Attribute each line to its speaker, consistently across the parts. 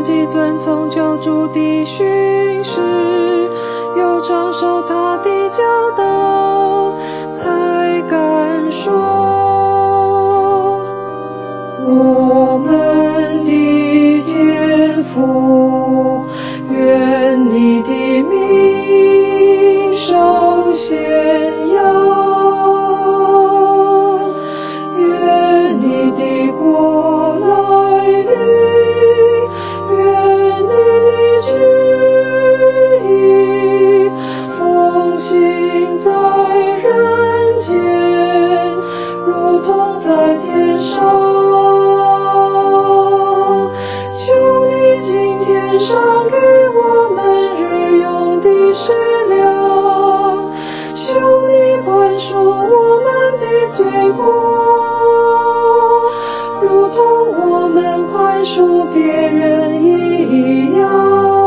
Speaker 1: 既遵从救主的训示，又常守他的教导，才敢说我们的天父，愿你的名受显扬，愿你的国来临，愿你的旨意奉行在人间，如同在天上。求你今天赏给我们日用的食粮，求你宽恕我们的罪过，如同我们宽恕别人一样。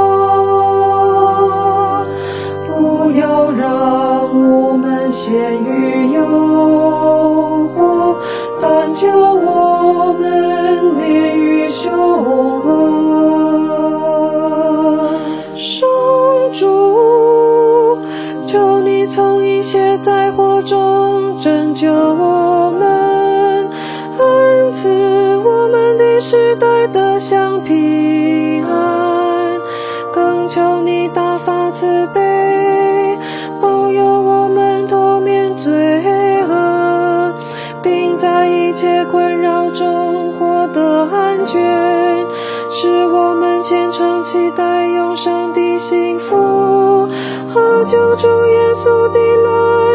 Speaker 1: 不要让我们陷于诱惑，但叫我们免于凶恶。上主，求你从一切灾祸中拯救我们，恩赐我们的时代得享平安，更求你大发慈悲，保佑我们脱免罪恶，并在一切困扰中获得安全，使我们虔诚期待永生的幸福和救主耶稣的来